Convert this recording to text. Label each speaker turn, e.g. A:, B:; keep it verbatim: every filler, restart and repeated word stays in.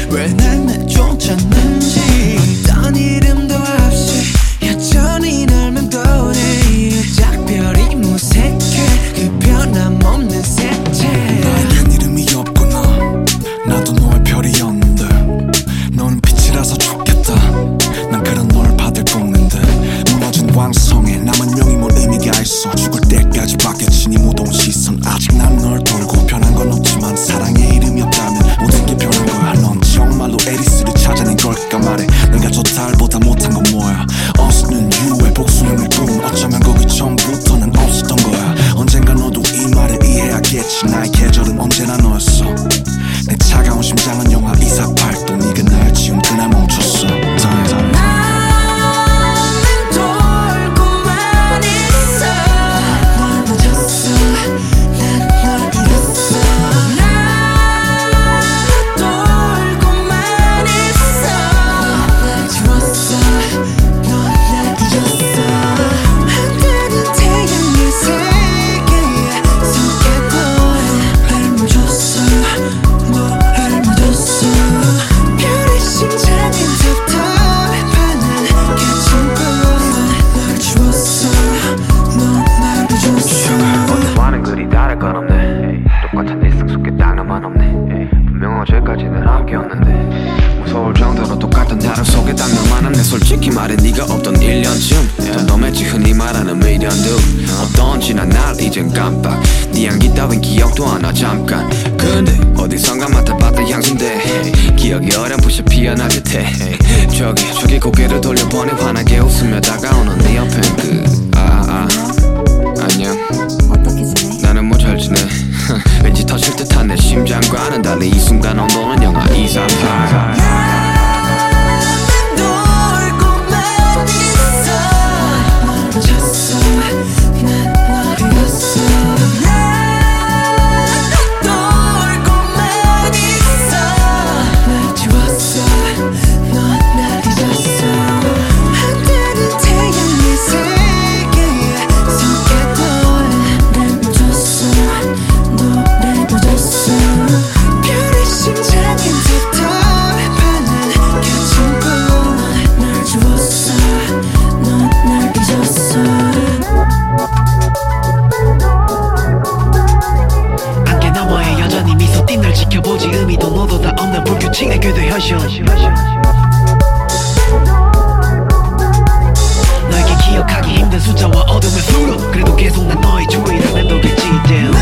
A: 왜 날 내쫓았는지 어떤 이름도 없이 여전히 널 맴도네. 작별이 무색해 그 변함없는 색채.
B: 나에겐 이름이 없구나. 나도 너의 별이었는데 너는 빛이라서 좋겠다. 난 그런 널 받을 꿈인데 무너진 왕성에 남은 명이 뭘 의미가 있어. 죽을 때까지 받겠지 네 무더운 시선. 아직 난 널 돌고 변한 건 없지만 사랑에 이름이 없다면 모든 게 변한 거야. 넌 정말로 에리스를 찾아낸 걸까 말해. 내가 저 달보다 못한 건 뭐야. 없는 유의 복수형의 꿈. 어쩌면 거기 처음부터는 없었던 거야. 언젠가 너도 이 말을 이해하겠지. 나의 계절은 언제나 너였어. 내 차가운 심장은 영하 이사팔 도. 네가 날 지운 그날 멈췄어.
C: 똑같은 일상 속에 딱 너만 없네. 분명 어제까지는 함께였는데 무서울 정도로 똑같은 하루 속에 딱 너만 없네. 솔직히 말해 네가 없던 일 년쯤 덤덤했지 흔히 말하는 미련도. 어떤 지난 날 이젠 깜빡. 네 향기 따윈 기억도 안 나 잠깐. 근데 어디선가 맡아봤던 향수인데 기억이 어렴풋이 피어날 듯해. 저기 저기 고개를 돌려보니 환하게 웃으며 다가오는 네 옆엔 그 아 아 안녕.
D: 어떻게 지내?
C: 나는 뭐 잘 지내. 왠지 터질 듯한 내 심장과는 달리 이 순간 온도는 영하 이십팔.
A: 지켜보지 의미도 너도 다 없는 불규칙의 궤도 현실. 너에게 기억하기 힘든 숫자와 어둠의 수로 그래도 계속 난 너의 주위를 맴돌겠지.